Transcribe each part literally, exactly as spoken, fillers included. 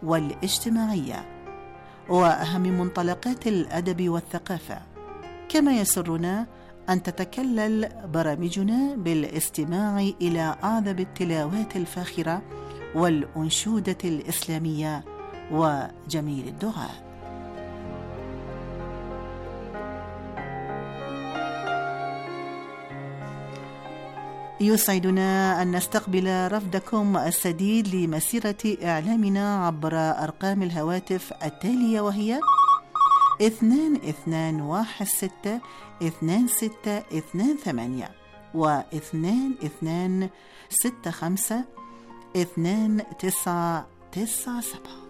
والاجتماعية وأهم منطلقات الأدب والثقافة. كما يسرنا أن تتكلل برامجنا بالاستماع إلى أعذب التلاوات الفاخرة والأنشودة الإسلامية وجميل الدعاء. يسعدنا أن نستقبل رفدكم السديد لمسيرة إعلامنا عبر أرقام الهواتف التالية، وهي اثنان اثنان واحد ستة اثنان ستة اثنان ثمانية واثنان اثنان ستة خمسة اثنان تسعة تسعة سبعة.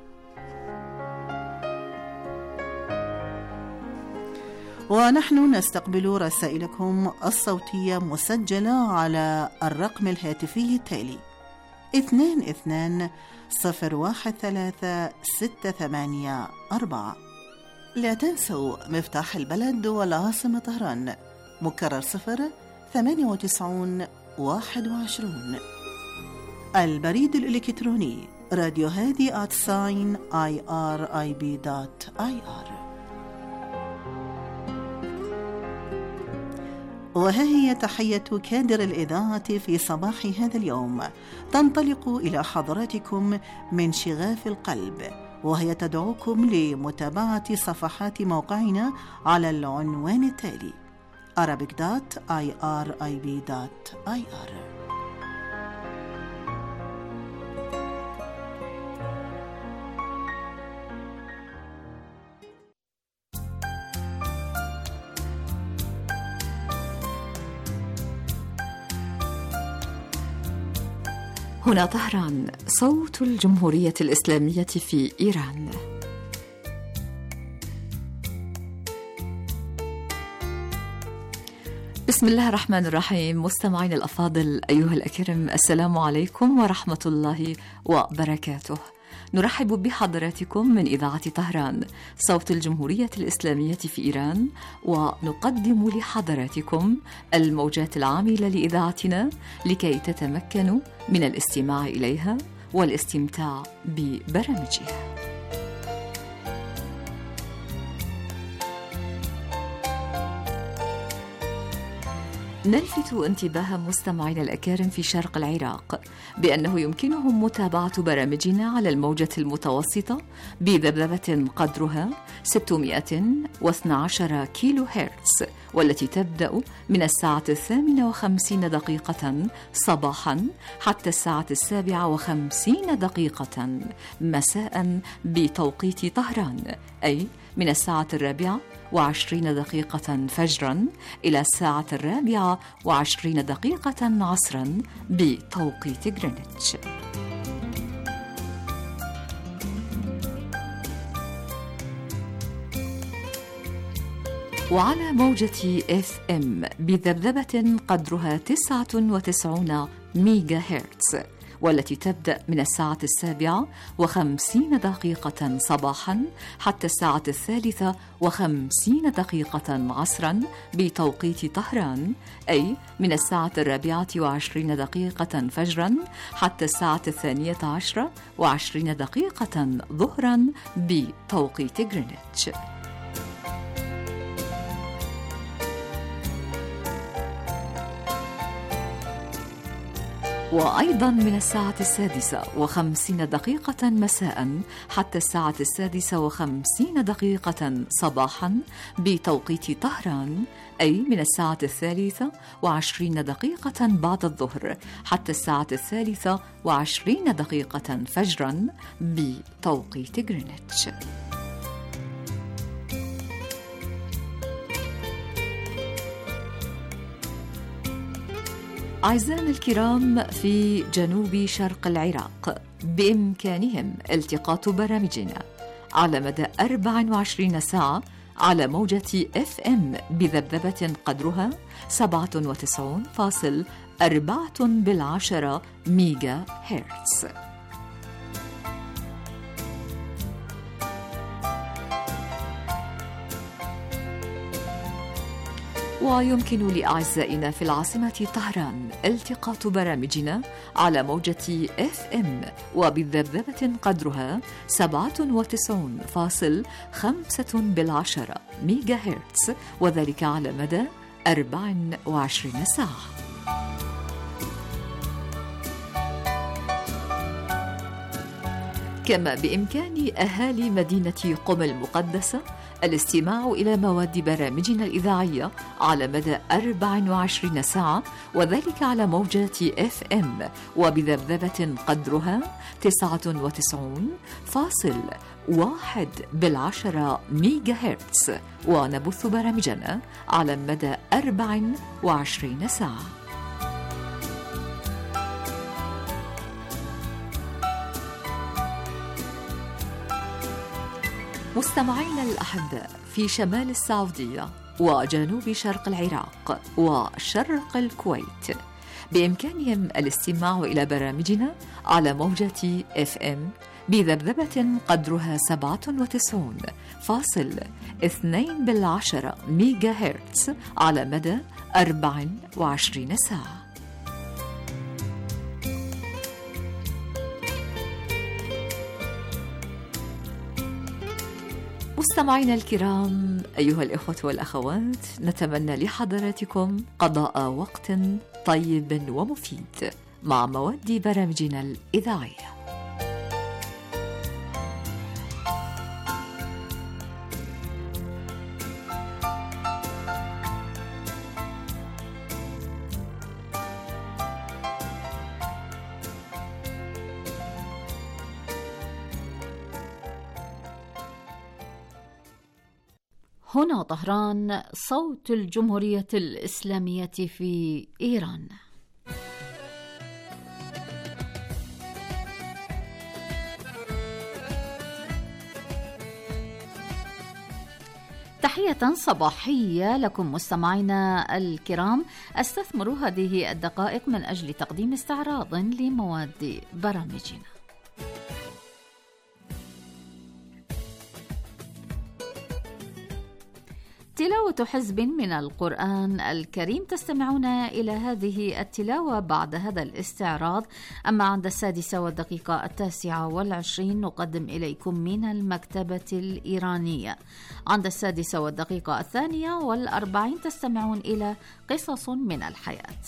ونحن نستقبل رسائلكم الصوتية مسجلة على الرقم الهاتفي التالي اثنان اثنان صفر واحد ثلاثة ستة ثمانية أربعة. لا تنسوا مفتاح البلد والعاصمة طهران، مكرر صفر ثمانية وتسعون واحد وعشرون. البريد الإلكتروني راديو هادي آت ساين آي آر آي بي دوت آي آر. وها هي تحية كادر الإذاعة في صباح هذا اليوم، تنطلق إلى حضراتكم من شغاف القلب، وهي تدعوكم لمتابعة صفحات موقعنا على العنوان التالي arabic dot i r i b dot i r. هنا طهران، صوت الجمهورية الإسلامية في إيران. بسم الله الرحمن الرحيم. مستمعين الأفاضل أيها الأكرم، السلام عليكم ورحمة الله وبركاته. نرحب بحضراتكم من إذاعة طهران، صوت الجمهورية الإسلامية في إيران، ونقدم لحضراتكم الموجات العاملة لإذاعتنا لكي تتمكنوا من الاستماع إليها والاستمتاع ببرامجها. نلفت انتباه مستمعينا الأكارم في شرق العراق بأنه يمكنهم متابعة برامجنا على الموجة المتوسطة بذبذبة قدرها ستمائة واثني عشر كيلو هرتز، والتي تبدأ من الساعة الثامنة وخمسين دقيقة صباحا حتى الساعة السابعة وخمسين دقيقة مساء بتوقيت طهران، أي من الساعة الرابعة وعشرين دقيقة فجرا إلى الساعة الرابعة وعشرين دقيقة عصرا بتوقيت غرينتش. وعلى موجة اف ام بذبذبة قدرها تسعة وتسعين ميجا هرتز، والتي تبدأ من الساعة السابعة وخمسين دقيقة صباحا حتى الساعة الثالثة وخمسين دقيقة عصرا بتوقيت طهران، أي من الساعة الرابعة وعشرين دقيقة فجرا حتى الساعة الثانية عشرة وعشرين دقيقة ظهرا بتوقيت غرينتش. وأيضا من الساعة السادسة وخمسين دقيقة مساء حتى الساعة السادسة وخمسين دقيقة صباحا بتوقيت طهران، أي من الساعة الثالثة وعشرين دقيقة بعد الظهر حتى الساعة الثالثة وعشرين دقيقة فجرا بتوقيت غرينتش. أعزائنا الكرام في جنوب شرق العراق، بإمكانهم التقاط برامجنا على مدى أربع وعشرين ساعة على موجة اف ام بذبذبة قدرها سبعة وتسعين فاصل أربعة بالعشرة ميجا هرتز. ويمكن لأعزائنا في العاصمة طهران التقاط برامجنا على موجة إف إم وبذبذبة قدرها سبعة وتسعين فاصل خمسة بالعشرة ميجا هرتز، وذلك على مدى أربع وعشرين ساعة. كما بإمكان أهالي مدينة قم المقدسة الاستماع إلى مواد برامجنا الإذاعية على مدى أربع وعشرين ساعة، وذلك على موجات إف إم وبذبذبة قدرها تسعة وتسعين فاصل واحد بالعشرة ميجا هرتز، ونبث برامجنا على مدى أربع وعشرين ساعة. مستمعينا الأحباء في شمال السعودية وجنوب شرق العراق وشرق الكويت بإمكانهم الاستماع إلى برامجنا على موجة إف إم بذبذبة قدرها سبعة وتسعين فاصل اثنين بالعشرة ميجا هرتز على مدى أربع وعشرين ساعة. مستمعينا الكرام، أيها الإخوة والأخوات، نتمنى لحضراتكم قضاء وقت طيب ومفيد مع مواد برامجنا الإذاعية. هنا طهران، صوت الجمهورية الإسلامية في إيران. تحية صباحية لكم مستمعينا الكرام. أستثمر هذه الدقائق من أجل تقديم استعراض لمواد برامجنا. تلاوة حزب من القرآن الكريم، تستمعون إلى هذه التلاوة بعد هذا الاستعراض. أما عند السادسة والدقيقة التاسعة والعشرين نقدم إليكم من المكتبة الإيرانية. عند السادسة والدقيقة الثانية والأربعين تستمعون إلى قصص من الحياة.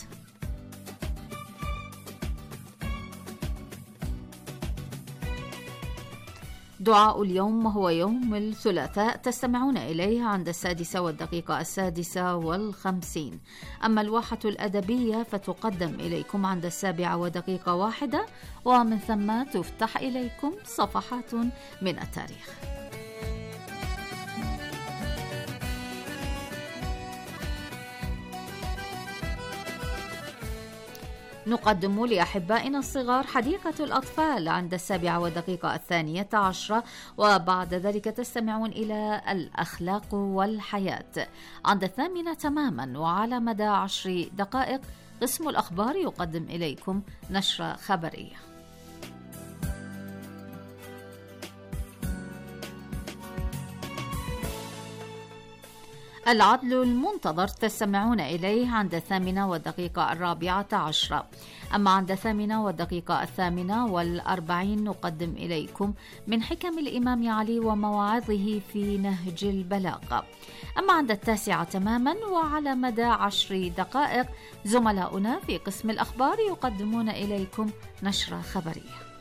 دعاء اليوم هو يوم الثلاثاء، تستمعون إليه عند السادسة والدقيقة السادسة والخمسين. أما الواحة الأدبية فتقدم إليكم عند السابعة ودقيقة واحدة، ومن ثم تفتح إليكم صفحات من التاريخ. نقدم لأحبائنا الصغار حديقة الأطفال عند السابعة والدقيقة الثانية عشرة، وبعد ذلك تستمعون إلى الأخلاق والحياة عند الثامنة تماما. وعلى مدى عشر دقائق قسم الأخبار يقدم إليكم نشرة خبرية. العدل المنتظر تستمعون إليه عند الثامنة والدقيقة الرابعة عشرة. أما عند الثامنة والدقيقة الثامنة والأربعين نقدم إليكم من حكم الإمام علي ومواعظه في نهج البلاغة. أما عند التاسعة تماما وعلى مدى عشر دقائق زملاؤنا في قسم الأخبار يقدمون إليكم نشرة خبرية.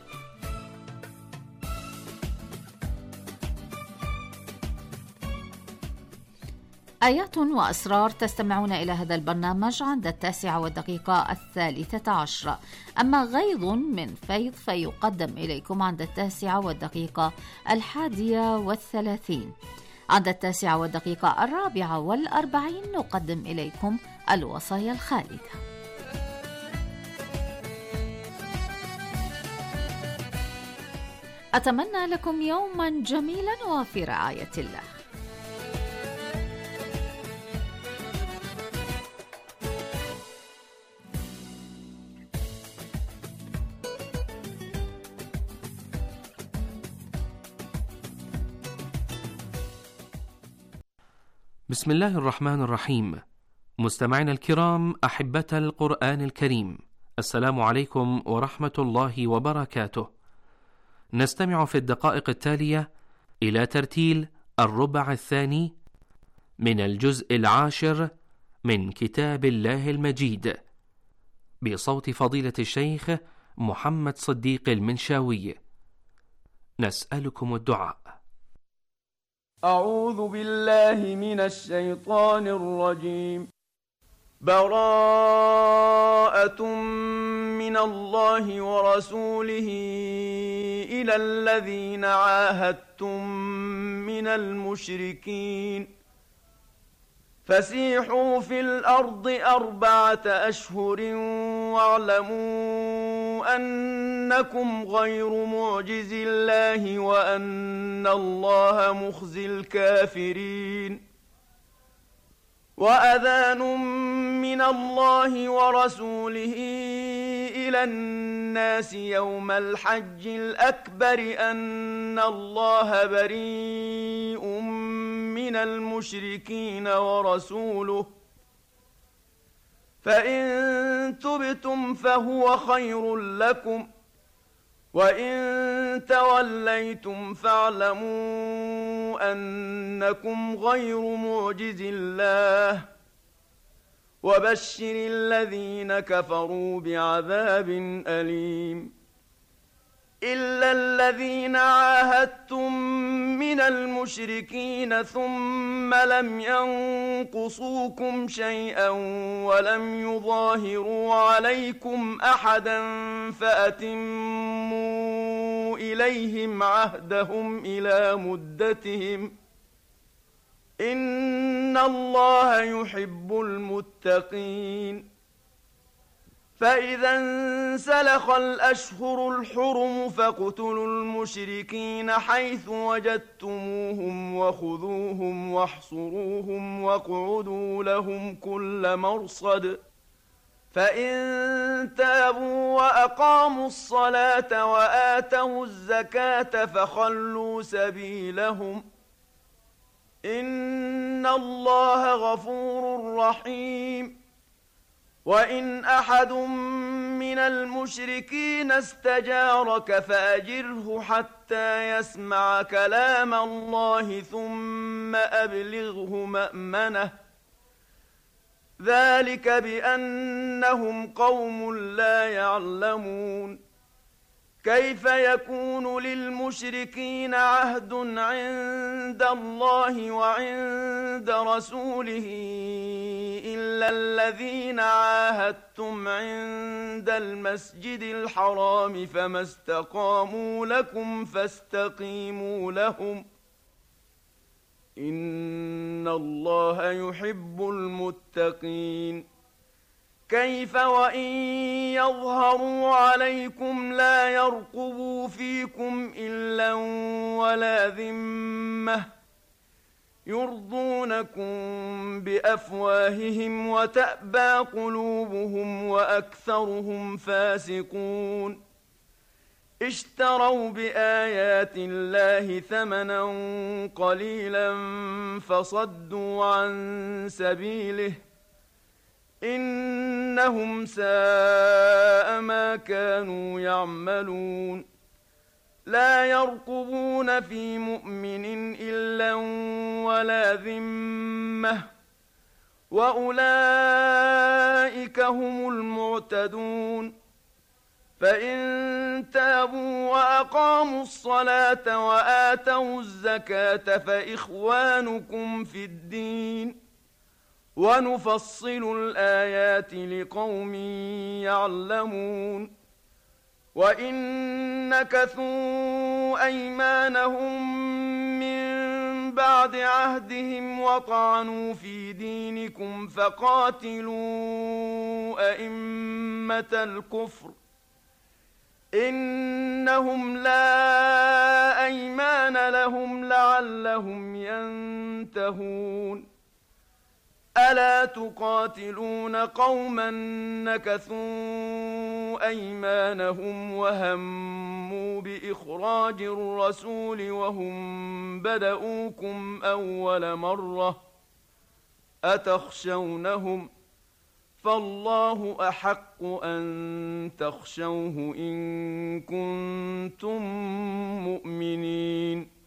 آيات وأسرار تستمعون إلى هذا البرنامج عند التاسعة والدقيقة الثالثة عشرة. أما غيض من فيض فيقدم إليكم عند التاسعة والدقيقة الحادية والثلاثين. عند التاسعة والدقيقة الرابعة والأربعين نقدم إليكم الوصايا الخالدة. أتمنى لكم يوما جميلا وفي رعاية الله. بسم الله الرحمن الرحيم. مستمعينا الكرام، أحبة القرآن الكريم، السلام عليكم ورحمة الله وبركاته. نستمع في الدقائق التالية إلى ترتيل الربع الثاني من الجزء العاشر من كتاب الله المجيد بصوت فضيلة الشيخ محمد صديق المنشاوي. نسألكم الدعاء. أعوذ بالله من الشيطان الرجيم. براءة من الله ورسوله إلى الذين عاهدتم من المشركين فسيحوا في الأرض أربعة أشهر واعلموا أنكم غير معجز الله وأن الله مخزي الكافرين. وأذان من الله ورسوله إلى الناس يوم الحج الأكبر أن الله بريء من المشركين ورسوله، فإن تبتم فهو خير لكم، وإن توليتم فاعلموا أنكم غير معجز الله، وبشر الذين كفروا بعذاب أليم. إلا الذين عاهدتم من المشركين ثم لم ينقصوكم شيئا ولم يظاهروا عليكم أحدا فأتموا إليهم عهدهم إلى مدتهم، إن الله يحب المتقين. فإذا انسلخ الأشهر الحرم فاقتلوا المشركين حيث وجدتموهم وخذوهم واحصروهم واقعدوا لهم كل مرصد، فإن تابوا وأقاموا الصلاة وآتوا الزكاة فخلوا سبيلهم، إن الله غفور رحيم. وإن أحد من المشركين استجارك فأجره حتى يسمع كلام الله ثم أبلغه مأمنه، ذلك بأنهم قوم لا يعلمون. كيف يكون للمشركين عهد عند الله وعند رسوله إلا الذين عاهدتم عند المسجد الحرام، فما استقاموا لكم فاستقيموا لهم، إن الله يحب المتقين. كيف وإن يظهروا عليكم لا يرقبوا فيكم إلا ولا ذمة، يرضونكم بأفواههم وتأبى قلوبهم وأكثرهم فاسقون. اشتروا بآيات الله ثمنا قليلا فصدوا عن سبيله، إنهم ساء ما كانوا يعملون. لا يرقبون في مؤمن إلا ولا ذمة، وأولئك هم المعتدون. فإن تابوا وأقاموا الصلاة وآتوا الزكاة فإخوانكم في الدين، ونفصل الآيات لقوم يعلمون. وإن نكثوا أيمانهم من بعد عهدهم وطعنوا في دينكم فقاتلوا أئمة الكفر، إنهم لا أيمان لهم لعلهم ينتهون. ألا تقاتلون قوما نكثوا أيمانهم وهموا بإخراج الرسول وهم بدؤوكم أول مرة، أتخشونهم فالله أحق أن تخشوه إن كنتم مؤمنين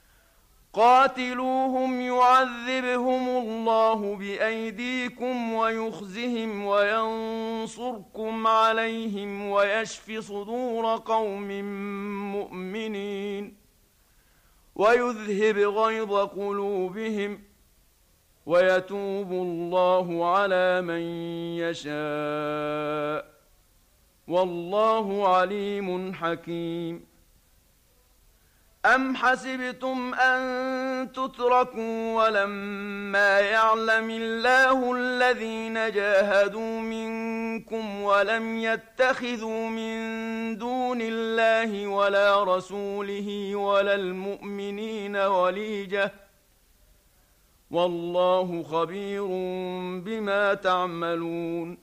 قاتلوهم يعذبهم الله بأيديكم ويخزهم وينصركم عليهم ويشف صدور قوم مؤمنين ويذهب غيظ قلوبهم ويتوب الله على من يشاء والله عليم حكيم أم حسبتم أن تتركوا ولما يعلم الله الذين جاهدوا منكم ولم يتخذوا من دون الله ولا رسوله ولا المؤمنين وليجة والله خبير بما تعملون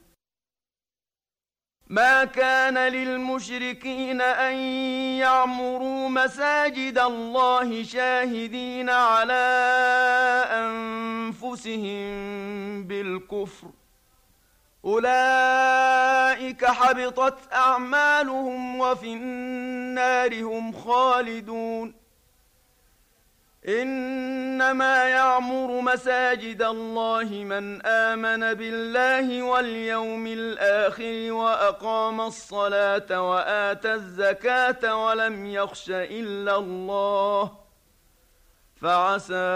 ما كان للمشركين أن يعمروا مساجد الله شاهدين على أنفسهم بالكفر أولئك حبطت أعمالهم وفي النار هم خالدون إنما يعمر مساجد الله من آمن بالله واليوم الآخر وأقام الصلاة وآتى الزكاة ولم يخش إلا الله فعسى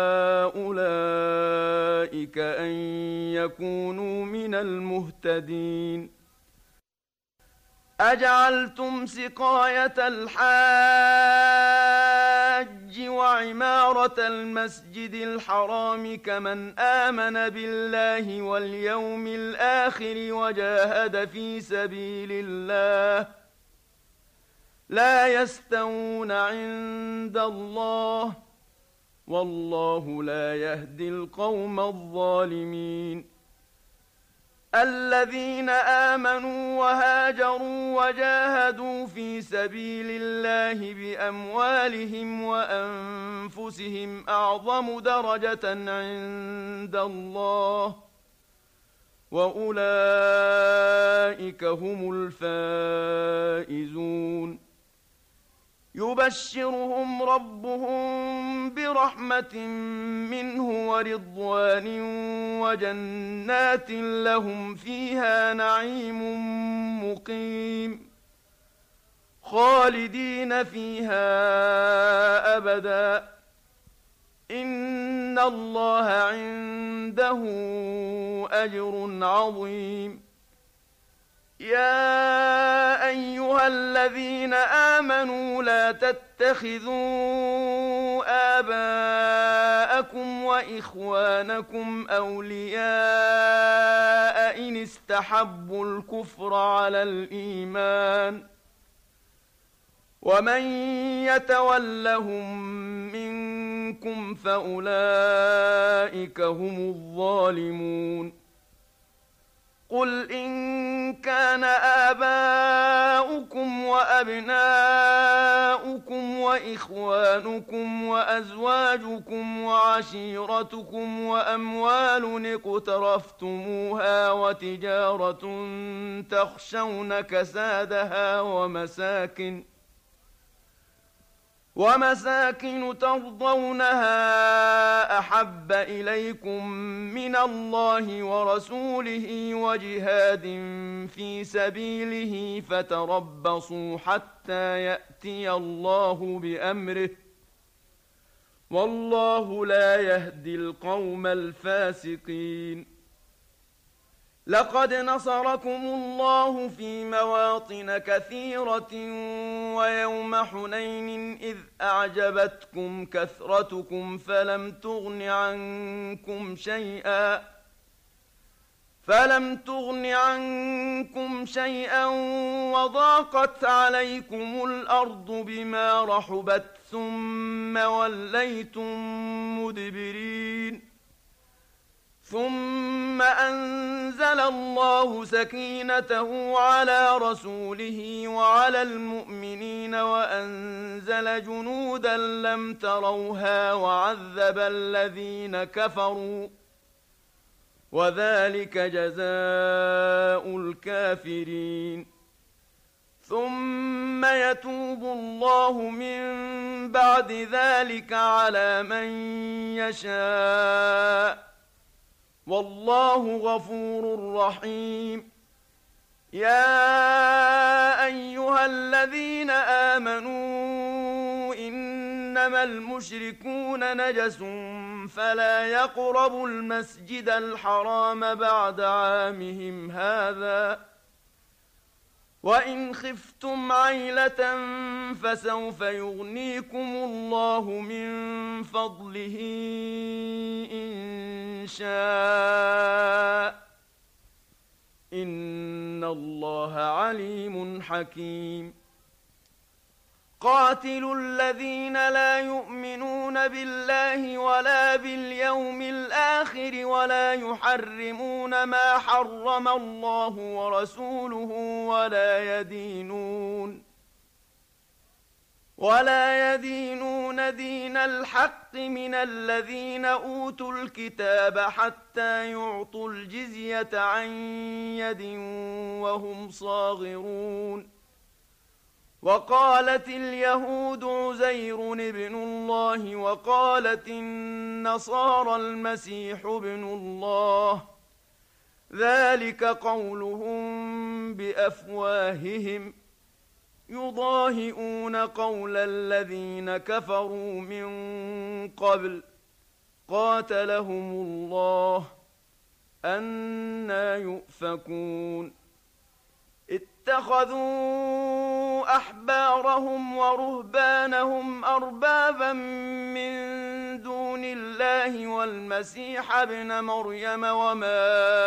أولئك أن يكونوا من المهتدين أجعلتم سقاية الحاج وعمارة المسجد الحرام كمن آمن بالله واليوم الآخر وجاهد في سبيل الله لا يستوون عند الله والله لا يهدي القوم الظالمين الذين آمنوا وهاجروا وجاهدوا في سبيل الله بأموالهم وأنفسهم أعظم درجة عند الله وأولئك هم الفائزون يبشرهم ربهم برحمة منه ورضوان وجنات لهم فيها نعيم مقيم خالدين فيها أبدا إن الله عنده أجر عظيم يا أيها الذين آمنوا لا تتخذوا آباءكم وإخوانكم أولياء إن استحبوا الكفر على الإيمان ومن يتولهم منكم فأولئك هم الظالمون قل إن كان آباؤكم وأبناؤكم وإخوانكم وأزواجكم وعشيرتكم وأموال اقترفتموها وتجارة تخشون كسادها ومساكن ومساكن ترضونها أحب إليكم من الله ورسوله وجهاد في سبيله فتربصوا حتى يأتي الله بأمره والله لا يهدي القوم الفاسقين لقد نصركم الله في مواطن كثيرة ويوم حنين إذ أعجبتكم كثرتكم فلم تغن عنكم شيئا فلم تغن عنكم شيئا وضاقت عليكم الأرض بما رحبت ثم وليتم مدبرين ثم أنزل الله سكينته على رسوله وعلى المؤمنين وأنزل جنودا لم تروها وعذب الذين كفروا وذلك جزاء الكافرين. ثم يتوب الله من بعد ذلك على من يشاء، والله غفور رحيم. يا أيها الذين آمنوا إنما المشركون نجس فلا يقربوا المسجد الحرام بعد عامهم هذا، وإن خفتم عيلة فسوف يغنيكم الله من فضله إن شاء، إن الله عليم حكيم. قاتلوا الذين لا يؤمنون بالله ولا باليوم الآخر ولا يحرمون ما حرم الله ورسوله ولا يدينون ولا يدينون دين الحق من الذين أوتوا الكتاب حتى يعطوا الجزية عن يد وهم صاغرون. وقالت اليهود عزير ابن الله وقالت النصارى المسيح ابن الله، ذلك قولهم بأفواههم يضاهئون قول الذين كفروا من قبل، قاتلهم الله أنى يؤفكون. اتخذوا أحبارهم ورهبانهم أربابا من دون الله والمسيح ابن مريم وما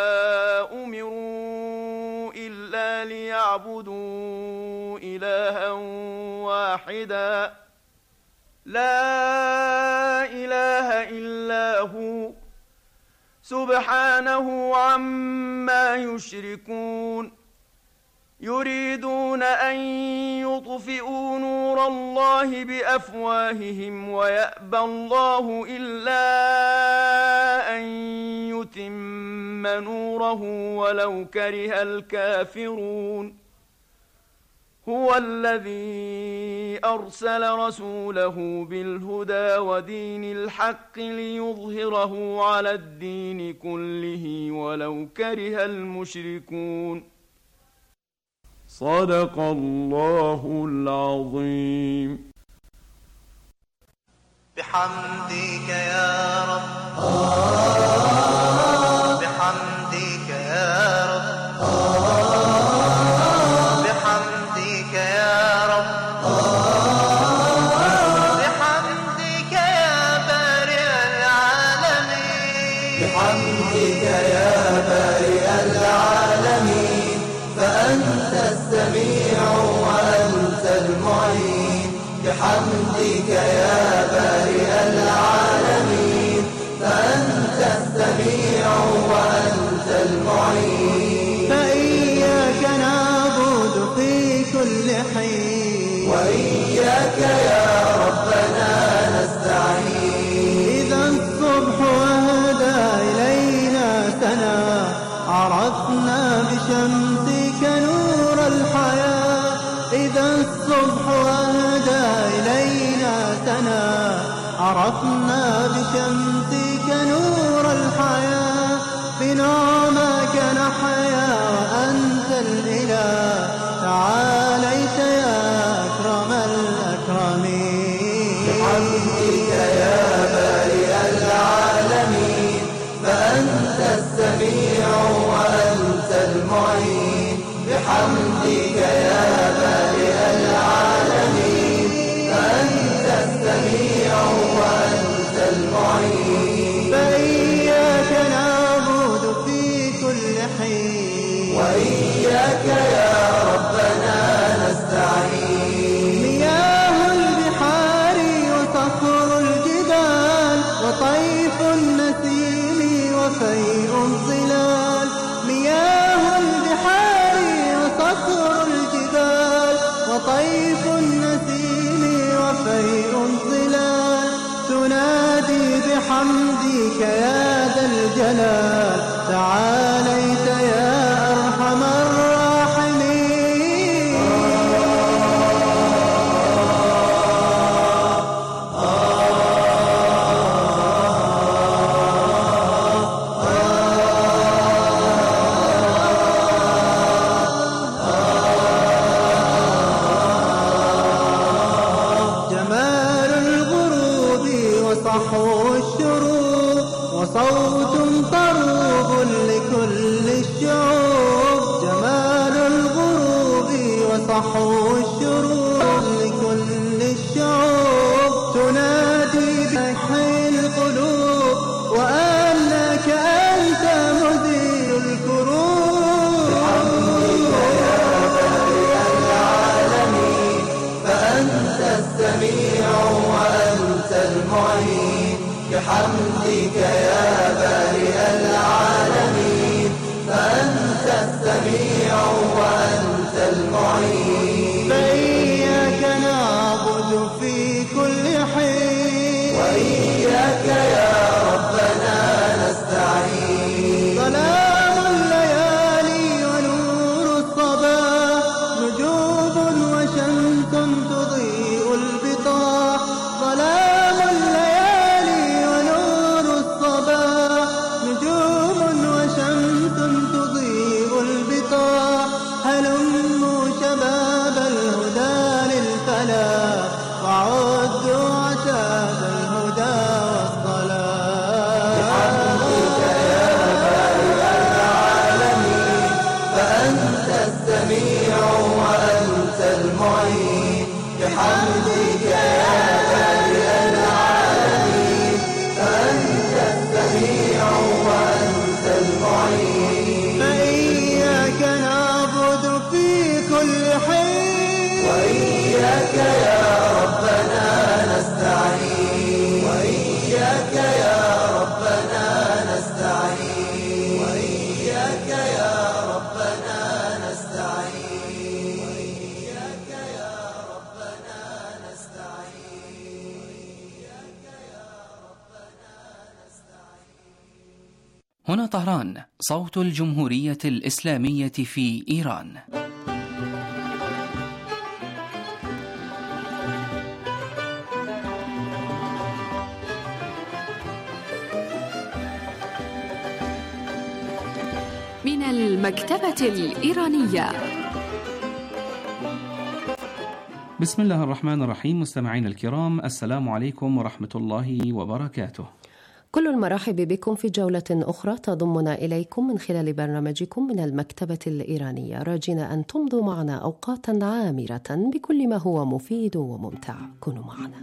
أمروا إلا ليعبدوا إلها واحدا لا إله إلا هو سبحانه عما يشركون. يريدون أن يطفئوا نور الله بأفواههم ويأبى الله إلا أن يتم نوره ولو كره الكافرون. هو الذي أرسل رسوله بالهدى ودين الحق ليظهره على الدين كله ولو كره المشركون. صدق الله العظيم. بحمدك يا رب، بحمدك يا رب، بحمدك يا رب، بحمدك يا بارئ العالمين، بحمدك يا بارئ العالمين، فأنت السميع وأنت المعين. بحمدك يا بارئ العالمين، فأنت السميع وأنت المعين. فإياك نعبد في كل حين، وإياك يا ربنا نستعين. إذا الصبح أهدى إلينا سنا، عرفنا بشمسك نور الحياة. إذا الصبح أهدى إلينا سنا، عرفنا بشمسك نور الحياة. بنعمك نحيا وأنت الإله، تعاليت يا أكرم الأكرمين. بحمدك يا بارئ العالمين، فأنت السميع وأنت المعين. بحمدك يا بارئ العالمين، فأنت السميع وأنت المعين. فإياك نعبد في كل حين، وإياك يا ربنا نستعين. مياه البحار وصخر الجبال بحمدك يا ذا الجلال تعاليت يا أرحم الراحمين. وصوت طروب لكل الشعوب، جمال الغروب وصحو الشروق لكل الشعوب، تنادي بحي القلوب وأنك أنت مزيل الكروب. بحمدك يا بارئ العالمين فأنت السميع وأنت المعين. بحمدك يا بارئ العالمين فأنت السميع وأنت المعين. فإياك نعبد في كل حين وإياك يا ربنا نستعين. ظلام الليالي ونور الصباح، نجوم وشمس تضيء البطاح. ظلام الليالي ونور الصباح، نجوم وشمس تضيء البطاح. هلموا شباب الهدى للفلاح وعدوا عتاد الهدى والصلاح. بحمدك يا بارئ العالمين فأنت السميع وأنت المعين. بحمدك يا بارئ العالمين فأنت السميع وأنت المعين. فإياك نعبد في كل حين وإياك يا ربنا نستعين. وإياك يا ربنا نستعين. وإياك يا ربنا نستعين. وإياك يا ربنا نستعين. وإياك يا ربنا نستعين. هنا طهران، صوت الجمهورية الإسلامية في إيران. من المكتبة الإيرانية. بسم الله الرحمن الرحيم. مستمعين الكرام، السلام عليكم ورحمة الله وبركاته. كل المرحب بكم في جولة أخرى تضمنا إليكم من خلال برنامجكم من المكتبة الإيرانية، راجين أن تمضوا معنا أوقاتا عامرة بكل ما هو مفيد وممتع. كونوا معنا.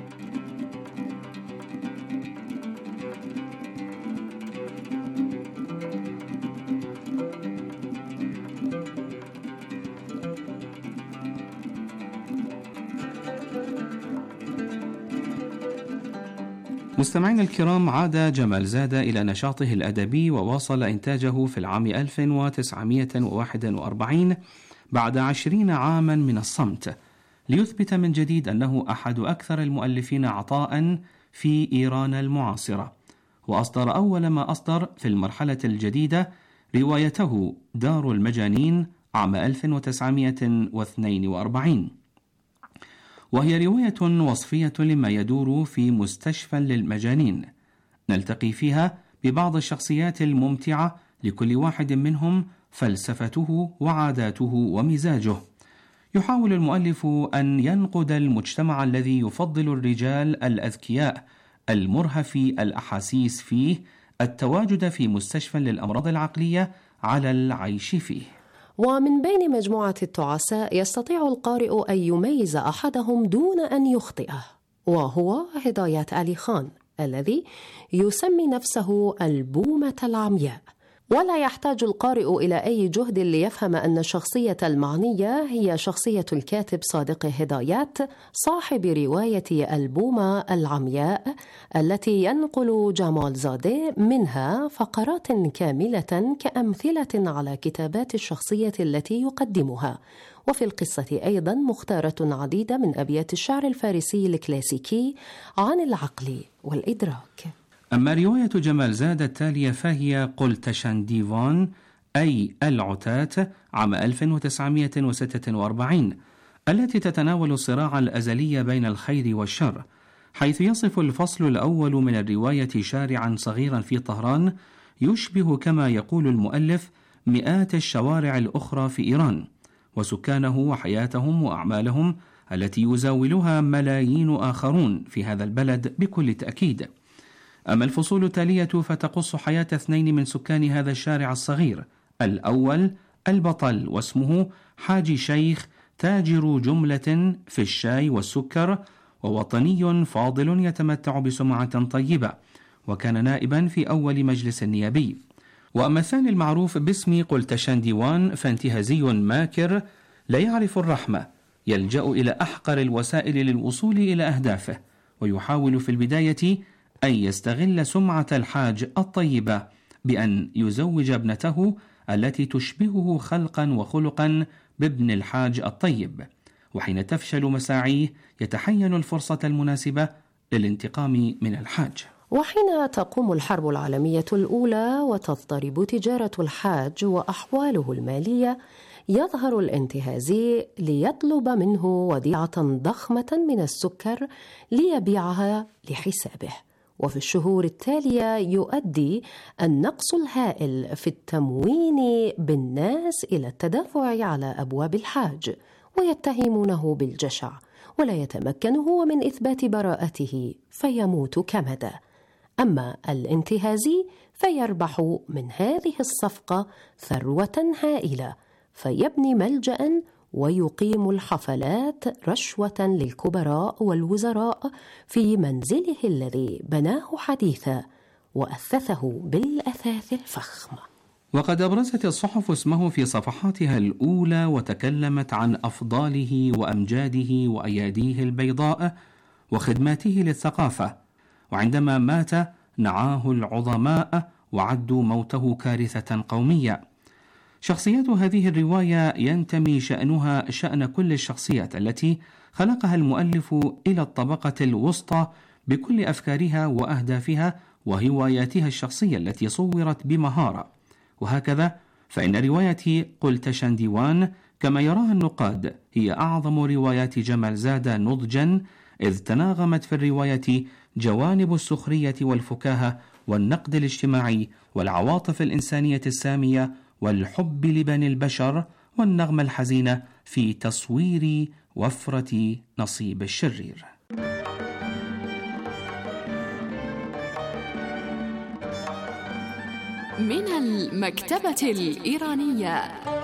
مستمعين الكرام، عاد جمال زادة إلى نشاطه الأدبي وواصل إنتاجه في العام ألف وتسعمائة وواحد وأربعين بعد عشرين عاما من الصمت، ليثبت من جديد أنه أحد أكثر المؤلفين عطاء في إيران المعاصرة. وأصدر أول ما أصدر في المرحلة الجديدة روايته دار المجانين عام ألف وتسعمائة واثنين وأربعين، وهي رواية وصفية لما يدور في مستشفى للمجانين، نلتقي فيها ببعض الشخصيات الممتعة لكل واحد منهم فلسفته وعاداته ومزاجه. يحاول المؤلف أن ينقد المجتمع الذي يفضل الرجال الأذكياء المرهفي الأحاسيس فيه التواجد في مستشفى للأمراض العقلية على العيش فيه. ومن بين مجموعة التعساء يستطيع القارئ أن يميز أحدهم دون أن يخطئه، وهو هدايات علي خان الذي يسمي نفسه البومة العمياء. ولا يحتاج القارئ إلى أي جهد ليفهم أن الشخصية المعنية هي شخصية الكاتب صادق هدايات صاحب رواية البومة العمياء، التي ينقل جمال زادة منها فقرات كاملة كأمثلة على كتابات الشخصية التي يقدمها. وفي القصة أيضا مختارة عديدة من أبيات الشعر الفارسي الكلاسيكي عن العقل والإدراك. أما رواية جمال زاد التالية فهي قلتشن ديوان أي العتاة عام ألف وتسعمائة وستة وأربعين، التي تتناول الصراع الأزلي بين الخير والشر، حيث يصف الفصل الأول من الرواية شارعا صغيرا في طهران يشبه كما يقول المؤلف مئات الشوارع الأخرى في إيران، وسكانه وحياتهم وأعمالهم التي يزاولها ملايين آخرون في هذا البلد بكل تأكيد. أما الفصول التالية فتقص حياة اثنين من سكان هذا الشارع الصغير، الأول البطل واسمه حاجي شيخ، تاجر جملة في الشاي والسكر، ووطني فاضل يتمتع بسمعة طيبة، وكان نائبا في أول مجلس نيابي. وأما الثاني المعروف باسم قلتشن ديوان فانتهازي ماكر لا يعرف الرحمة، يلجأ إلى أحقر الوسائل للوصول إلى أهدافه، ويحاول في البداية أن يستغل سمعة الحاج الطيبة بأن يزوج ابنته التي تشبهه خلقا وخلقا بابن الحاج الطيب، وحين تفشل مساعيه يتحين الفرصة المناسبة للانتقام من الحاج. وحين تقوم الحرب العالمية الأولى وتضطرب تجارة الحاج وأحواله المالية، يظهر الانتهازي ليطلب منه وديعة ضخمة من السكر ليبيعها لحسابه. وفي الشهور التالية يؤدي النقص الهائل في التموين بالناس إلى التدافع على أبواب الحاج، ويتهمونه بالجشع، ولا يتمكن هو من إثبات براءته فيموت كمدا. أما الانتهازي فيربح من هذه الصفقة ثروة هائلة، فيبني ملجأ ويقيم الحفلات رشوة للكبراء والوزراء في منزله الذي بناه حديثا وأثثه بالأثاث الفخم. وقد أبرزت الصحف اسمه في صفحاتها الأولى وتكلمت عن أفضاله وأمجاده وأياديه البيضاء وخدماته للثقافة، وعندما مات نعاه العظماء وعدوا موته كارثة قومية. شخصيات هذه الرواية ينتمي شأنها شأن كل الشخصيات التي خلقها المؤلف إلى الطبقة الوسطى بكل أفكارها وأهدافها وهواياتها الشخصية التي صورت بمهارة. وهكذا فإن رواية قلتشن ديوان كما يراها النقاد هي أعظم روايات جمال زاد نضجا، إذ تناغمت في الرواية جوانب السخرية والفكاهة والنقد الاجتماعي والعواطف الإنسانية السامية والحب لبني البشر والنغمة الحزينة في تصوير وفرة نصيب الشرير. من المكتبة الإيرانية.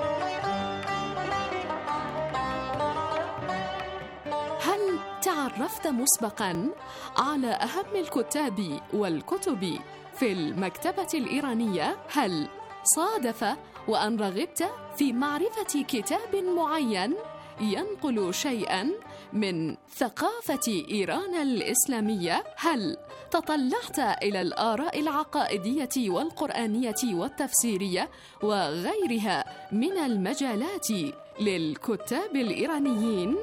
هل تعرفت مسبقاً على أهم الكتاب والكتب في المكتبة الإيرانية؟ هل صادف وأن رغبت في معرفة كتاب معين ينقل شيئاً من ثقافة إيران الإسلامية؟ هل تطلعت إلى الآراء العقائدية والقرآنية والتفسيرية وغيرها من المجالات للكتاب الإيرانيين؟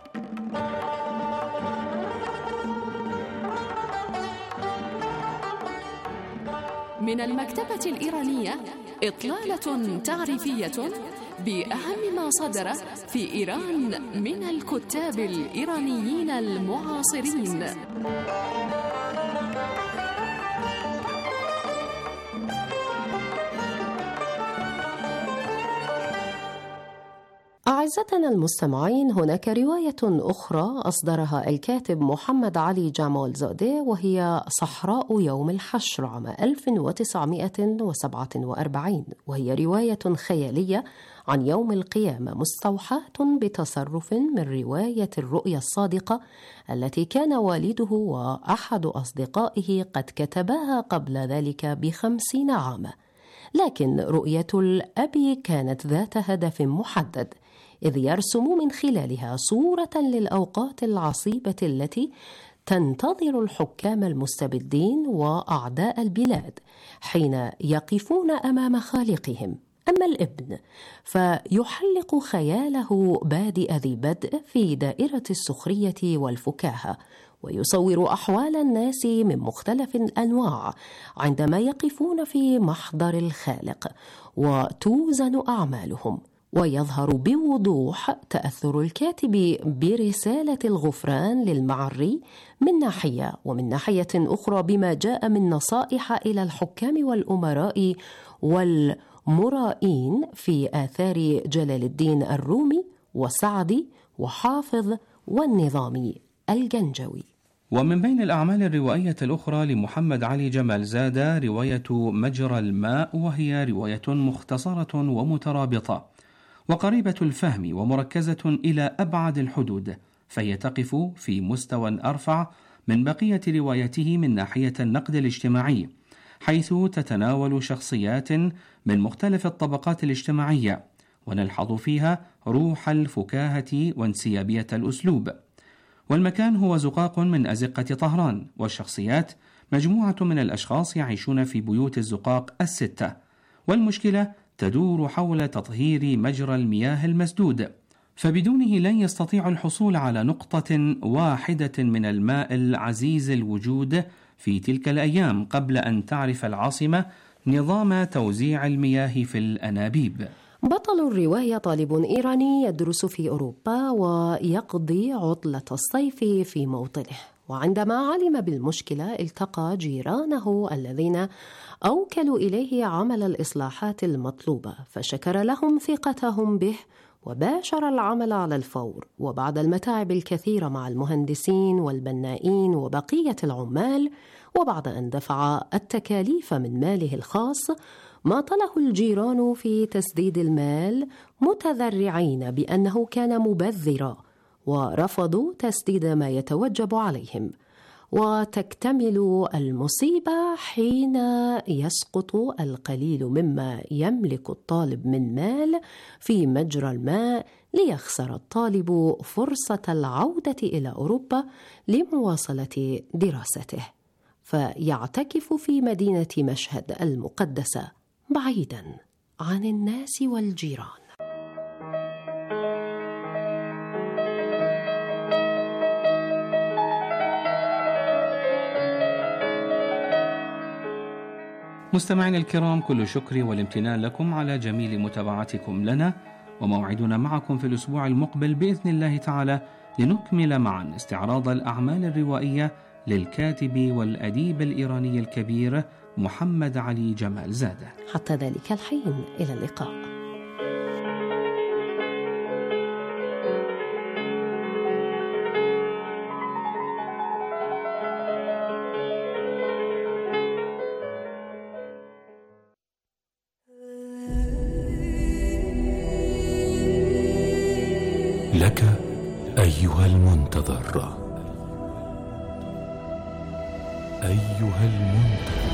من المكتبة الإيرانية إطلالة تعريفية بأهم ما صدر في إيران من الكتاب الإيرانيين المعاصرين. أعزتنا المستمعين، هناك رواية أخرى أصدرها الكاتب محمد علي جمال زادة، وهي صحراء يوم الحشر عام ألف وتسعمائة وسبعة وأربعين، وهي رواية خيالية عن يوم القيامة مستوحاة بتصرف من رواية الرؤيا الصادقة التي كان والده وأحد أصدقائه قد كتباها قبل ذلك بخمسين عاما. لكن رؤية الأب كانت ذات هدف محدد، إذ يرسم من خلالها صورة للأوقات العصيبة التي تنتظر الحكام المستبدين وأعداء البلاد حين يقفون أمام خالقهم. أما الابن فيحلق خياله بادئ ذي بدء في دائرة السخرية والفكاهة، ويصور أحوال الناس من مختلف الأنواع عندما يقفون في محضر الخالق وتوزن أعمالهم، ويظهر بوضوح تأثر الكاتب برسالة الغفران للمعري من ناحية، ومن ناحية أخرى بما جاء من نصائح إلى الحكام والأمراء والمرائين في آثار جلال الدين الرومي وسعدي وحافظ والنظامي الجنجوي. ومن بين الأعمال الروائية الأخرى لمحمد علي جمال زادة رواية مجرى الماء، وهي رواية مختصرة ومترابطة وقريبة الفهم ومركزة إلى أبعد الحدود، فهي تقف في مستوى أرفع من بقية روايته من ناحية النقد الاجتماعي، حيث تتناول شخصيات من مختلف الطبقات الاجتماعية، ونلحظ فيها روح الفكاهة وانسيابية الأسلوب. والمكان هو زقاق من أزقة طهران، والشخصيات مجموعة من الأشخاص يعيشون في بيوت الزقاق الستة، والمشكلة تدور حول تطهير مجرى المياه المسدود، فبدونه لن يستطيع الحصول على نقطة واحدة من الماء العزيز الوجود في تلك الأيام قبل أن تعرف العاصمة نظام توزيع المياه في الأنابيب. بطل الرواية طالب إيراني يدرس في أوروبا ويقضي عطلة الصيف في موطنه، وعندما علم بالمشكلة التقى جيرانه الذين أوكلوا إليه عمل الإصلاحات المطلوبة، فشكر لهم ثقتهم به وباشر العمل على الفور. وبعد المتاعب الكثيرة مع المهندسين والبنائين وبقية العمال، وبعد أن دفع التكاليف من ماله الخاص، ماطله الجيران في تسديد المال متذرعين بأنه كان مبذرا، ورفضوا تسديد ما يتوجب عليهم. وتكتمل المصيبة حين يسقط القليل مما يملك الطالب من مال في مجرى الماء، ليخسر الطالب فرصة العودة إلى أوروبا لمواصلة دراسته، فيعتكف في مدينة مشهد المقدسة بعيدا عن الناس والجيران. مستمعينا الكرام، كل شكر والامتنان لكم على جميل متابعتكم لنا، وموعدنا معكم في الأسبوع المقبل بإذن الله تعالى لنكمل معا استعراض الأعمال الروائية للكاتب والأديب الإيراني الكبير محمد علي جمال زادة. حتى ذلك الحين، إلى اللقاء. لك أيها المنتظر، أيها المنتظر،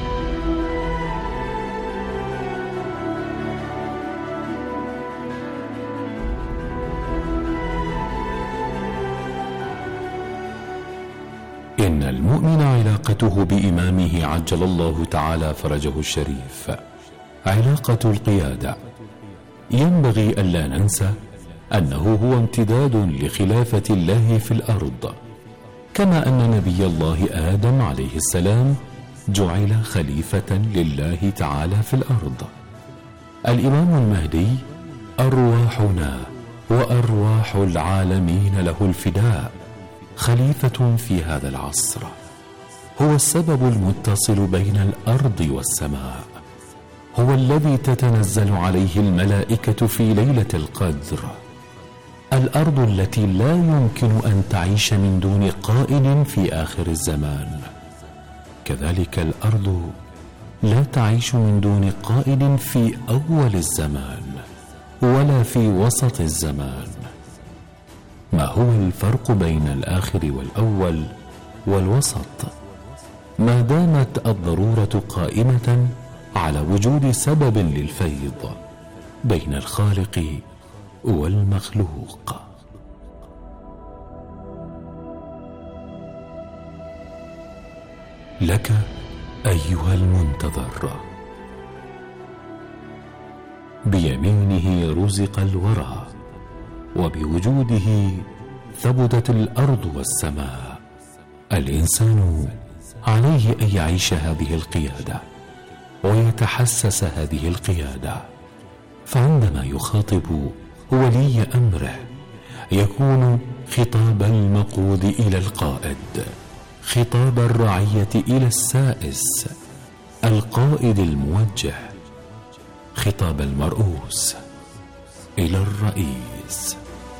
إن المؤمن علاقته بإمامه عجل الله تعالى فرجه الشريف علاقة القيادة. ينبغي ألا ننسى أنه هو امتداد لخلافة الله في الأرض، كما أن نبي الله آدم عليه السلام جعل خليفة لله تعالى في الأرض. الإمام المهدي أرواحنا وأرواح العالمين له الفداء، خليفة في هذا العصر، هو السبب المتصل بين الأرض والسماء، هو الذي تتنزل عليه الملائكة في ليلة القدر، الأرض التي لا يمكن أن تعيش من دون قائد في آخر الزمان، كذلك الأرض لا تعيش من دون قائد في أول الزمان ولا في وسط الزمان. ما هو الفرق بين الآخر والأول والوسط؟ ما دامت الضرورة قائمة على وجود سبب للفيض بين الخالق والمخلوق. لك أيها المنتظر، بيمينه رزق الورى، وبوجوده ثبتت الأرض والسماء، الإنسان عليه أن يعيش هذه القيادة ويتحسس هذه القيادة، فعندما يخاطب ولي أمره يكون خطاب المقود إلى القائد، خطاب الرعية إلى السائس، القائد الموجه، خطاب المرؤوس إلى الرئيس.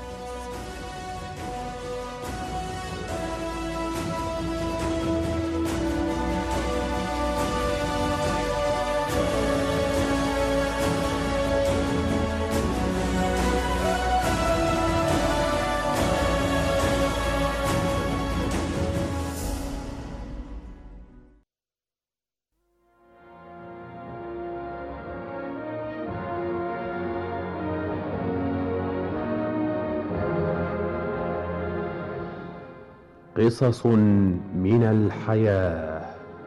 قصص من الحياة.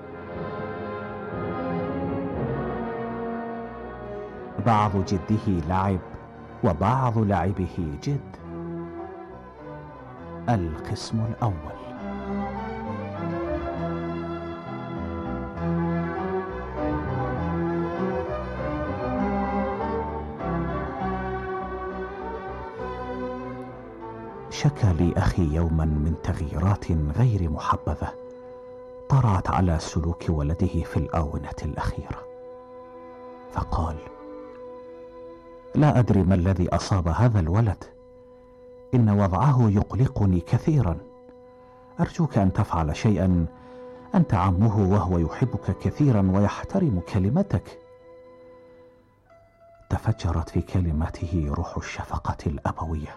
بعض جده لعب وبعض لعبه جد. القسم الأول. شكى لي أخي يوما من تغييرات غير محبذة طرأت على سلوك ولده في الآونة الأخيرة، فقال: لا أدري ما الذي أصاب هذا الولد، إن وضعه يقلقني كثيرا، أرجوك أن تفعل شيئا، أنت عمه وهو يحبك كثيرا ويحترم كلمتك. تفجرت في كلماته روح الشفقة الأبوية،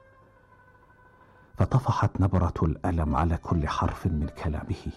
فطفحت نبرة الألم على كل حرف من كلامه.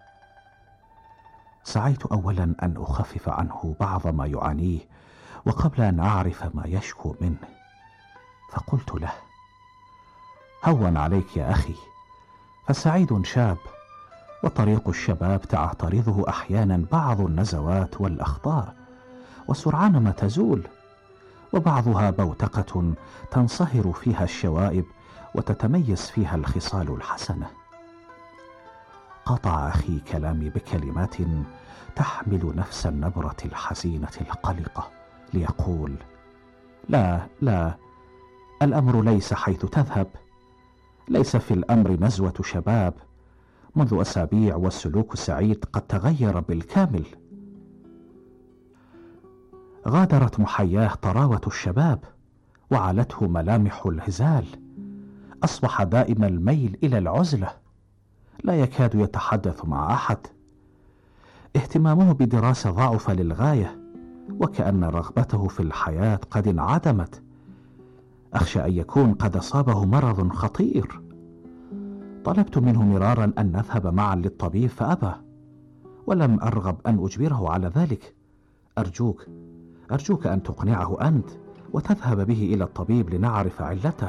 سعيت أولا أن أخفف عنه بعض ما يعانيه وقبل أن أعرف ما يشكو منه، فقلت له: هون عليك يا أخي، فسعيد شاب، وطريق الشباب تعترضه أحيانا بعض النزوات والأخطاء، وسرعان ما تزول، وبعضها بوتقة تنصهر فيها الشوائب وتتميز فيها الخصال الحسنة. قطع أخي كلامي بكلمات تحمل نفس النبرة الحزينة القلقة ليقول: لا لا، الأمر ليس حيث تذهب، ليس في الأمر نزوة شباب، منذ أسابيع والسلوك السعيد قد تغير بالكامل. غادرت محياه طراوة الشباب وعلته ملامح الهزال، أصبح دائم الميل إلى العزلة، لا يكاد يتحدث مع أحد، اهتمامه بدراسة ضعف للغاية، وكأن رغبته في الحياة قد انعدمت. أخشى أن يكون قد أصابه مرض خطير. طلبت منه مرارا أن نذهب معا للطبيب فأبى، ولم أرغب أن أجبره على ذلك. أرجوك أرجوك أن تقنعه أنت وتذهب به إلى الطبيب لنعرف علته.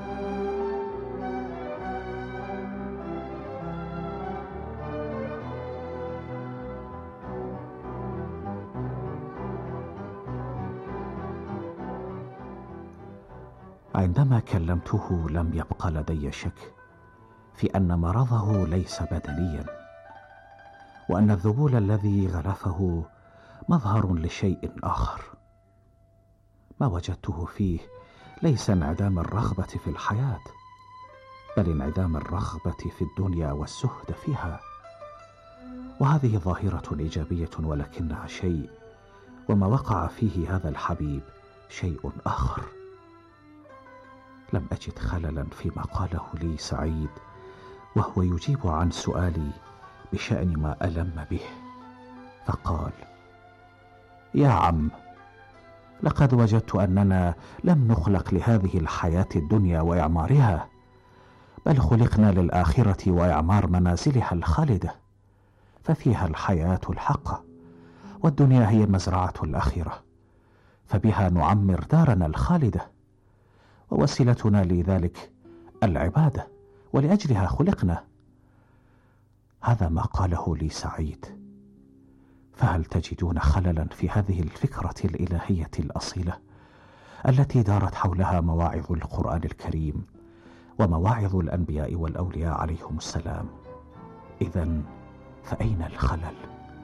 عندما كلمته لم يبق لدي شك في أن مرضه ليس بدنيا، وأن الذبول الذي غرفه مظهر لشيء آخر. ما وجدته فيه ليس انعدام الرغبة في الحياة، بل انعدام الرغبة في الدنيا والزهد فيها. وهذه ظاهرة إيجابية ولكنها شيء، وما وقع فيه هذا الحبيب شيء آخر. لم أجد خللا فيما قاله لي سعيد وهو يجيب عن سؤالي بشأن ما ألم به، فقال: يا عم، لقد وجدت أننا لم نخلق لهذه الحياة الدنيا وإعمارها، بل خلقنا للآخرة وإعمار منازلها الخالدة، ففيها الحياة الحقة، والدنيا هي مزرعة الآخرة، فبها نعمر دارنا الخالدة، ووسيلتنا لذلك العبادة، ولأجلها خلقنا. هذا ما قاله لي سعيد. فهل تجدون خللا في هذه الفكرة الإلهية الأصيلة التي دارت حولها مواعظ القرآن الكريم ومواعظ الأنبياء والأولياء عليهم السلام؟ إذن فأين الخلل؟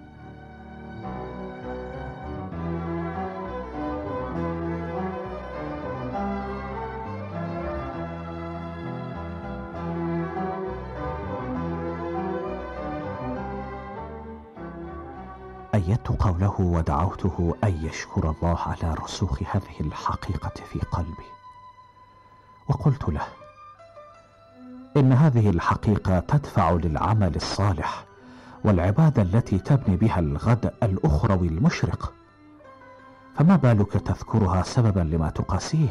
أيدت قوله ودعوته أن يشكر الله على رسوخ هذه الحقيقة في قلبي، وقلت له إن هذه الحقيقة تدفع للعمل الصالح والعبادة التي تبني بها الغد الأخروي المشرق، فما بالك تذكرها سببا لما تقاسيه؟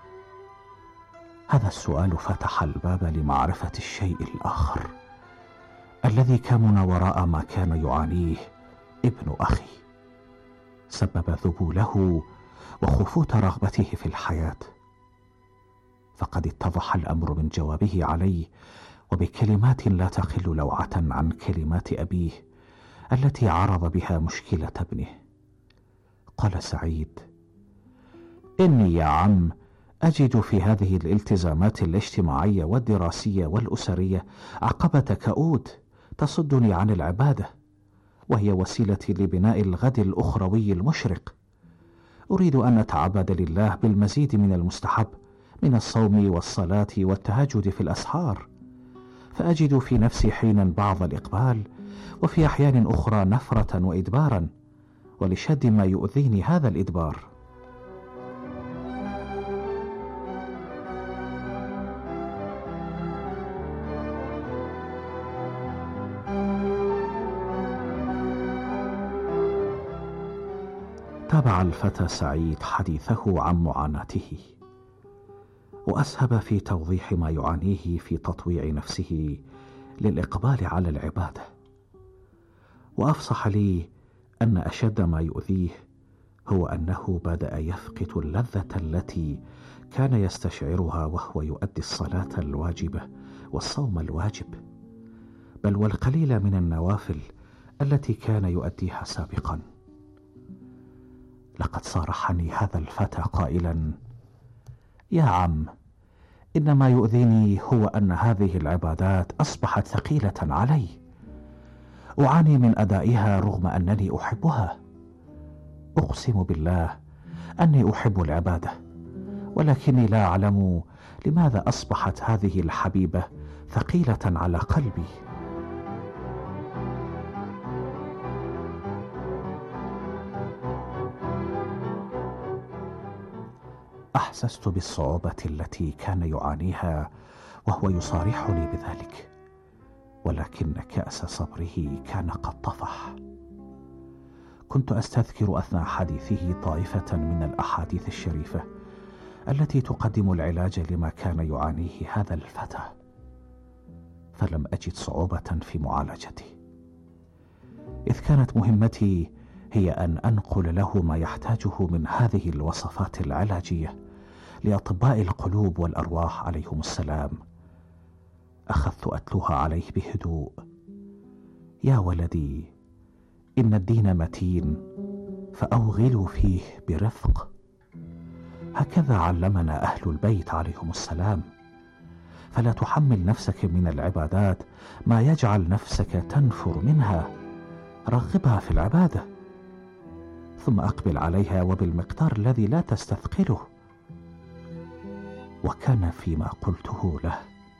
هذا السؤال فتح الباب لمعرفة الشيء الآخر الذي كمن وراء ما كان يعانيه ابن أخي، سبب ذبوله وخفوت رغبته في الحياة. فقد اتضح الأمر من جوابه علي وبكلمات لا تقل لوعة عن كلمات أبيه التي عرض بها مشكلة ابنه. قال سعيد: إني يا عم أجد في هذه الالتزامات الاجتماعية والدراسية والأسرية عقبة كؤود تصدني عن العبادة، وهي وسيلتي لبناء الغد الأخروي المشرق. أريد أن أتعبد لله بالمزيد من المستحب من الصوم والصلاة والتهجد في الأسحار، فأجد في نفسي حينا بعض الإقبال، وفي أحيان أخرى نفرة وإدبارا، ولشد ما يؤذيني هذا الإدبار. تابع الفتى سعيد حديثه عن معاناته، وأسهب في توضيح ما يعانيه في تطويع نفسه للإقبال على العبادة، وأفصح لي أن أشد ما يؤذيه هو أنه بدأ يفقد اللذة التي كان يستشعرها وهو يؤدي الصلاة الواجبة والصوم الواجب، بل والقليل من النوافل التي كان يؤديها سابقا. لقد صارحني هذا الفتى قائلا: يا عم، إن ما يؤذيني هو أن هذه العبادات أصبحت ثقيلة علي، أعاني من أدائها رغم أنني أحبها. أقسم بالله أني أحب العبادة، ولكني لا أعلم لماذا أصبحت هذه الحبيبة ثقيلة على قلبي. أحسست بالصعوبة التي كان يعانيها وهو يصارحني بذلك، ولكن كأس صبره كان قد طفح. كنت أستذكر أثناء حديثه طائفة من الأحاديث الشريفة التي تقدم العلاج لما كان يعانيه هذا الفتى، فلم أجد صعوبة في معالجته، إذ كانت مهمتي هي أن أنقل له ما يحتاجه من هذه الوصفات العلاجية لأطباء القلوب والأرواح عليهم السلام. أخذت أتلوها عليه بهدوء: يا ولدي، إن الدين متين فأوغلوا فيه برفق، هكذا علمنا أهل البيت عليهم السلام، فلا تحمل نفسك من العبادات ما يجعل نفسك تنفر منها، رغبها في العبادة ثم أقبل عليها وبالمقدار الذي لا تستثقله. وكان فيما قلته له: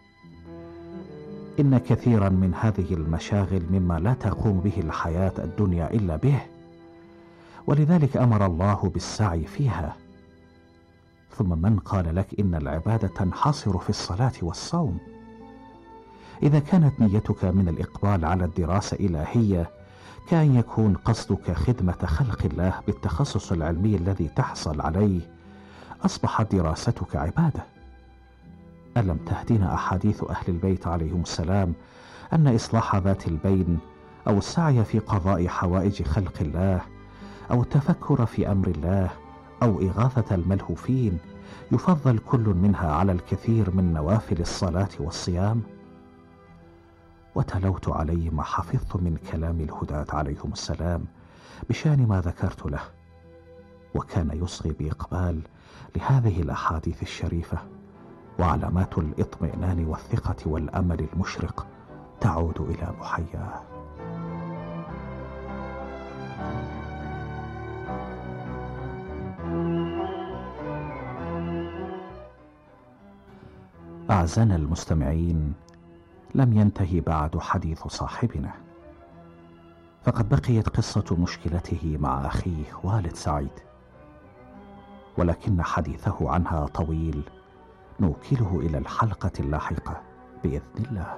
إن كثيرا من هذه المشاغل مما لا تقوم به الحياة الدنيا إلا به، ولذلك أمر الله بالسعي فيها. ثم من قال لك إن العبادة تنحصر في الصلاة والصوم؟ إذا كانت نيتك من الإقبال على الدراسة إلهية، كان يكون قصدك خدمة خلق الله بالتخصص العلمي الذي تحصل عليه، أصبحت دراستك عبادة. ألم تهدنا أحاديث أهل البيت عليهم السلام أن إصلاح ذات البين أو السعي في قضاء حوائج خلق الله أو التفكر في أمر الله أو إغاثة الملهوفين يفضل كل منها على الكثير من نوافل الصلاة والصيام؟ وتلوت عليه ما حفظت من كلام الهداة عليهم السلام بشان ما ذكرت له، وكان يصغي بإقبال لهذه الأحاديث الشريفة وعلامات الاطمئنان والثقة والأمل المشرق تعود إلى محياه. أعزائنا المستمعين، لم ينتهي بعد حديث صاحبنا، فقد بقيت قصة مشكلته مع أخيه والد سعيد، ولكن حديثه عنها طويل، نوكله إلى الحلقة اللاحقة بإذن الله.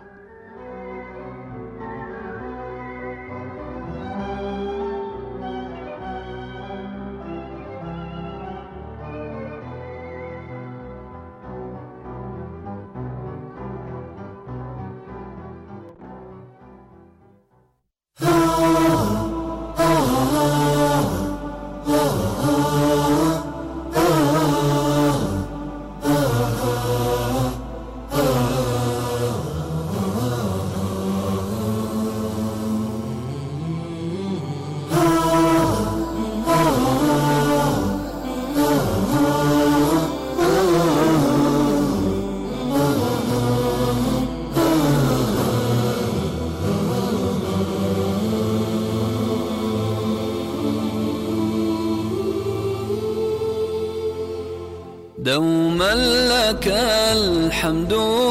دوما لك الحمد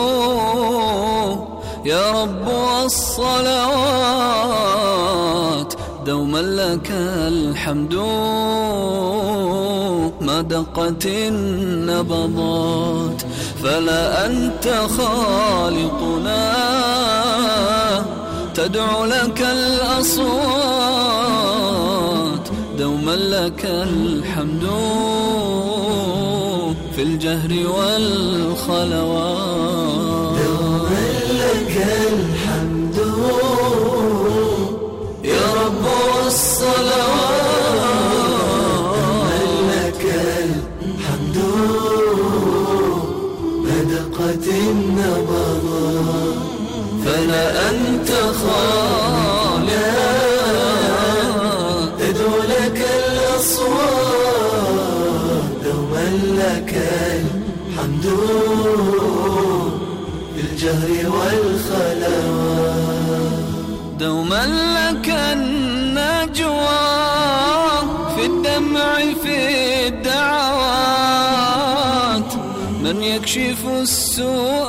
يا رب والصلوات، دوما لك الحمد ما دقت النبضات، فلا أنت خالقنا تدعو لك الأصوات، دوما لك الحمد في الجهر والخلوات، دوما لك الحمد يا رب والصلوات، دوما لك الحمد ما دقت النبضات، فلا أنت خالق تدعو لك الأصوات، دوما لك الحمد بالجهر والخلوات، دوما لك النجوى في الدمع في الدعوات، من يكشف السوء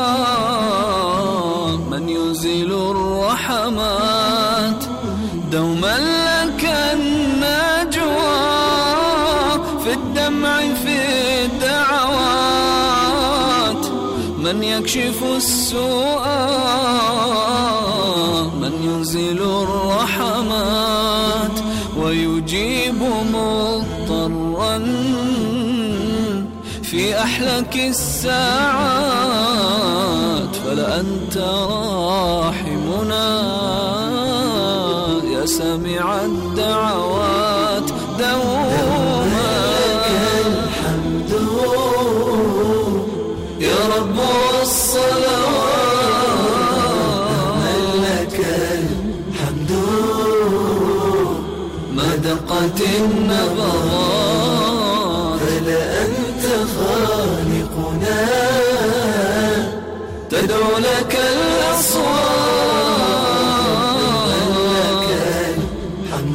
من يزيل الرحمات، دوما لك النجوى في الدمع في الدعوات، من يكشف السوء من ينزل الرحمات، ويجيب مضطرا في أحلك الساعات، فلا أنت راحمنا يا سامع الدعوات، دوما لك الحمد يا رب والصلوات، لك الحمد ما دقت النبضات، فلا أنت خالقنا تدعو لك الأصوات، لك الحمد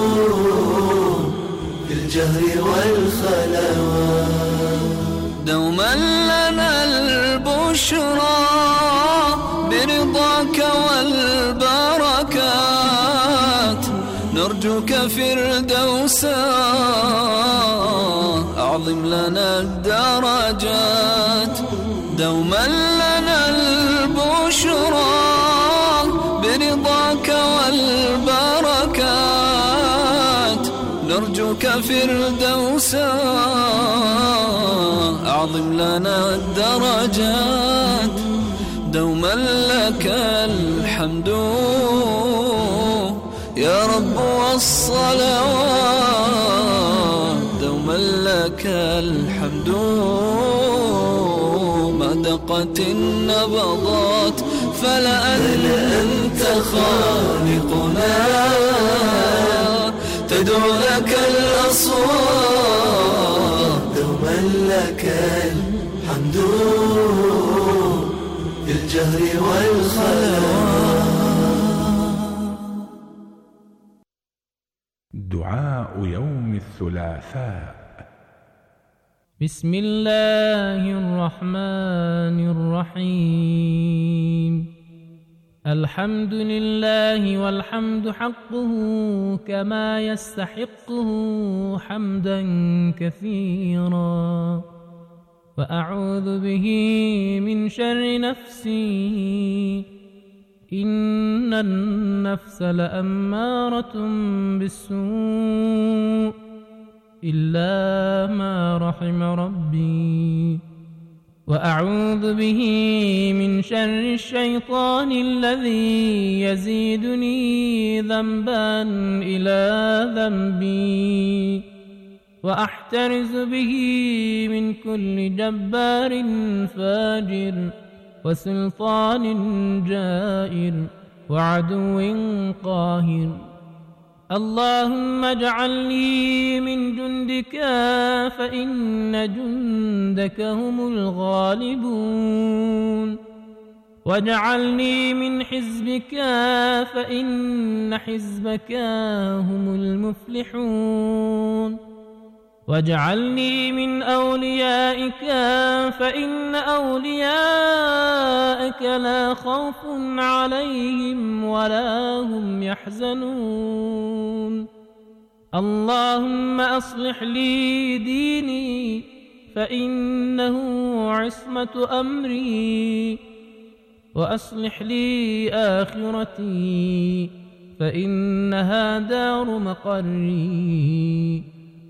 بالجهر والخلوات، دوما لنا البشرى برضاك والبركات، نرجوك فردوسا أعظم لنا الدرجات، دوما لنا البشرى برضاك والبركات، نرجوك فردوسا أعظم لنا الدرجات، دوما لك الحمد يا رب والصلوات، دوما لك الحمد ما دقت النبضات، فلا أنت خالقنا تدعو لك الأصوات، دوما لك الحمد بالجهر والخلوات، دعاء يوم الثلاثاء. بسم الله الرحمن الرحيم. الحمد لله والحمد حقه كما يستحقه حمدا كثيرا، وأعوذ به من شر نفسي إن النفس لأمارة بالسوء إلا ما رحم ربي، وأعوذ به من شر الشيطان الذي يزيدني ذنبا إلى ذنبي، وأحترز به من كل جبار فاجر وسلطان جائر وعدو قاهر. اللهم اجعلني من جندك فإن جندك هم الغالبون، واجعلني من حزبك فإن حزبك هم المفلحون، واجعلني من أوليائك فإن أوليائك لا خوف عليهم ولا هم يحزنون. اللهم أصلح لي ديني فإنه عصمة أمري، وأصلح لي آخرتي فإنها دار مقري،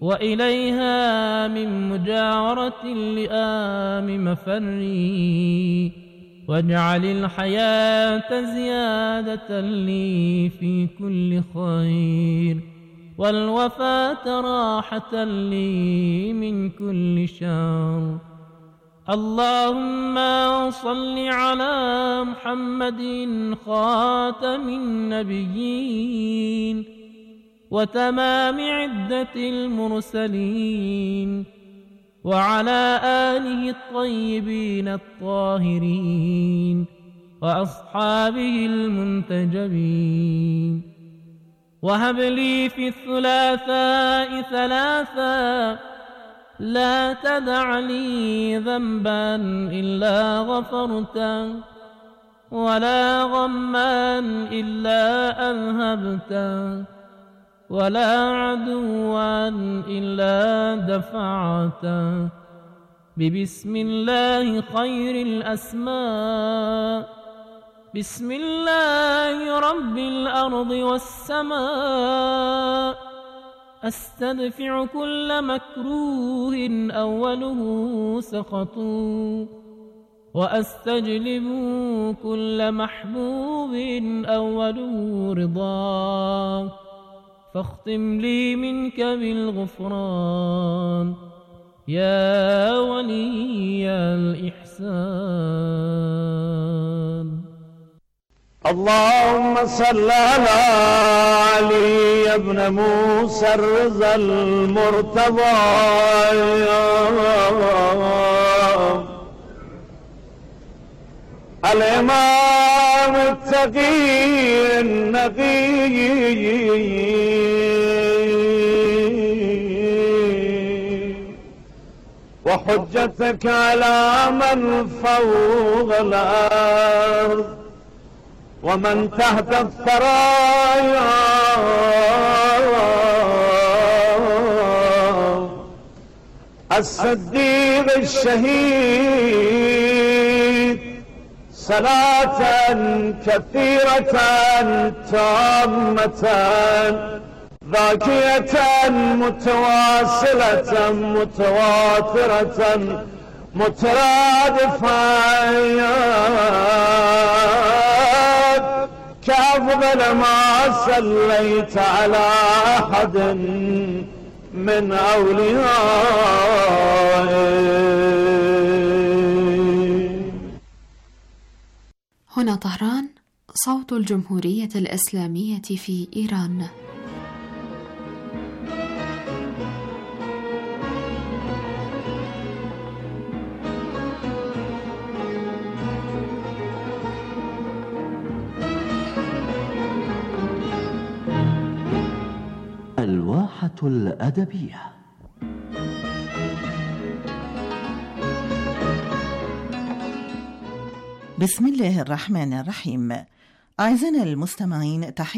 وإليها من مجاورة اللئام مفري، واجعل الحياة زيادة لي في كل خير، والوفاة راحة لي من كل شر. اللهم صل على محمد خاتم النبيين وتمام عدة المرسلين، وعلى آله الطيبين الطاهرين وأصحابه المنتجبين. وهب لي في الثلاثاء ثلاثا لا تدع لي ذنبا إلا غفرته، ولا غما إلا أذهبته، ولا عدوا إلا دفعته، ببسم الله خير الأسماء، بسم الله رب الأرض والسماء، أستدفع كل مكروه أوله سخط، وأستجلب كل محبوب أوله رضا، فاختم لي منك بالغفران يا ولي الإحسان. اللهم صل على علي بن موسى الرضا المرتضى الإمام التقي النقي وحجتك على من فوق الأرض ومن تحت الثرايا، الصديق الشهيد، صلاة كثيرة تامة ذاكية متواصلة متواترة مترادفة كأفضل ما صليت على أحد من أوليائك. هنا طهران، صوت الجمهورية الإسلامية في إيران. الوقت الساعة الأدبية. بسم الله الرحمن الرحيم. أعزائنا المستمعين، تحية